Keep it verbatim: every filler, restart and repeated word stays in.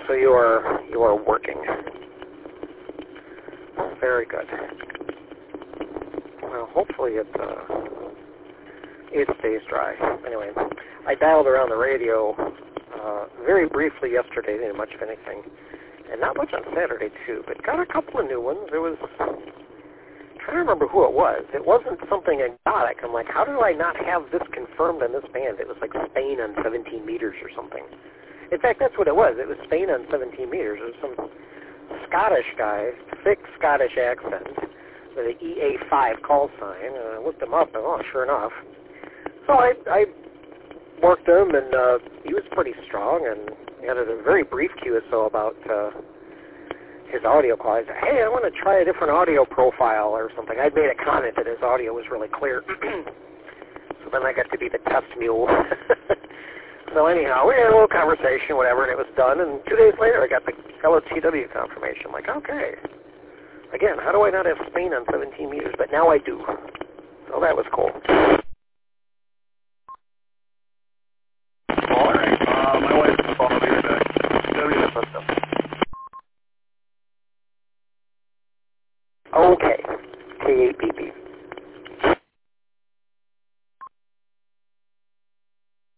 so you are you are working. Very good. Well, hopefully it uh, it stays dry. Anyway, I dialed around the radio uh, very briefly yesterday, didn't much of anything, and not much on Saturday too, but got a couple of new ones. It was I'm trying to remember who it was. It wasn't something exotic. I'm like, how do I not have this confirmed on this band? It was like Spain on seventeen meters or something. In fact, that's what it was. It was Spain on seventeen meters. It was some Scottish guy, thick Scottish accent, with an E A five call sign. And I looked him up, and oh, sure enough. So I, I worked him, and uh, he was pretty strong, and he had a very brief Q S O about uh, his audio quality. I said, hey, I want to try a different audio profile or something. I'd made a comment that his audio was really clear. So then I got to be the test mule. So anyhow, we had a little conversation, whatever, and it was done. And two days later, I got the L O T W confirmation. I'm like, okay. Again, how do I not have Spain on seventeen meters? But now I do. So that was cool. All right. Uh, my wife is calling me back. W system. Okay. K eight B B.